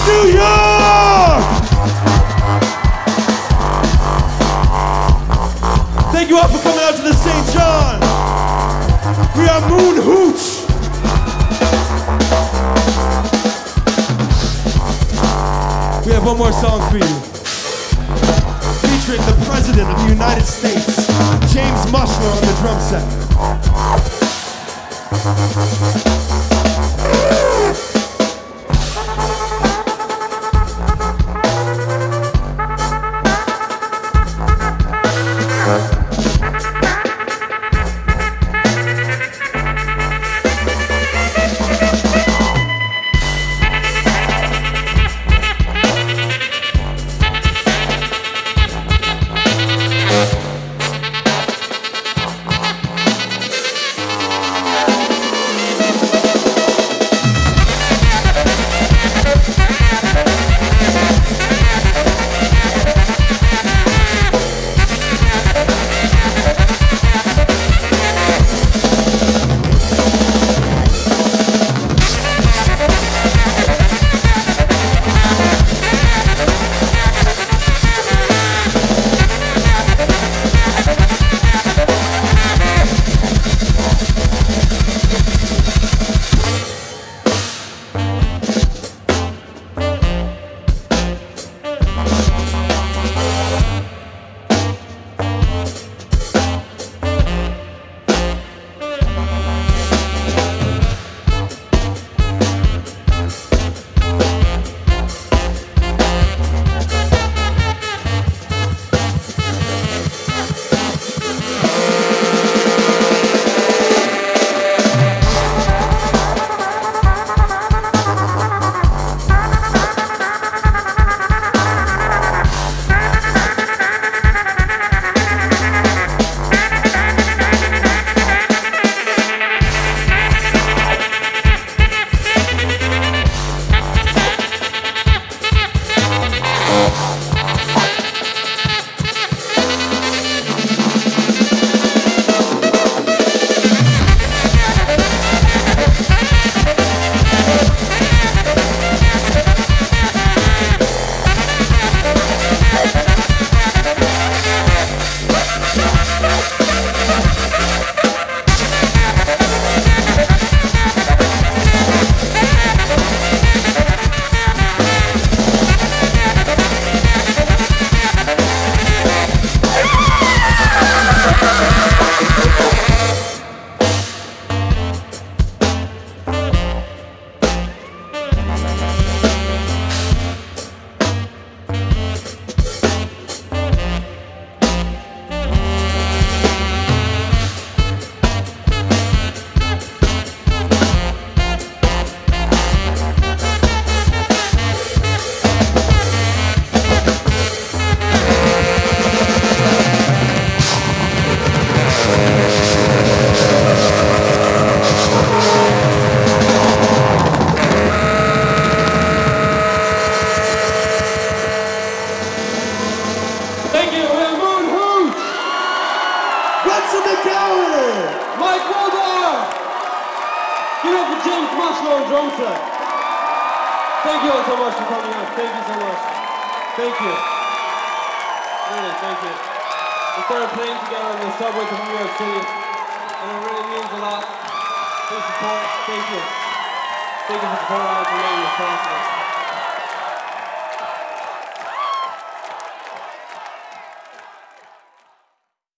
New York! Thank you all for coming out to the St. John. We are Moon Hooch. We have one more song for you. Featuring the President of the United States, James Mushler on the drum set. Mike Waldar! Give it up for James Mushler on drum set. Thank you all so much for coming out. Thank you so much. Thank you. Really, thank you. We started playing together in the subways of New York City, and it really means a lot. Please support. Thank you. Thank you for supporting us and making this possible.